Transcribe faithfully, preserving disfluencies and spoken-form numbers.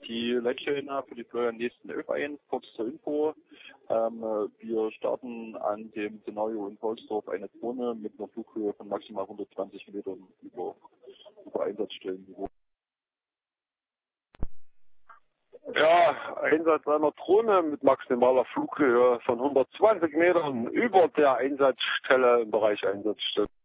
die Leitstelle für die Florian nächsten elf ein. Kurz zur Info. Ähm, wir starten an dem Szenario in Paulsdorf eine Drohne mit einer Flughöhe von maximal hundertzwanzig Metern über, über Einsatzstellenniveau. Ja, Einsatz einer Drohne mit maximaler Flughöhe von hundertzwanzig Metern über der Einsatzstelle im Bereich Einsatzstelle.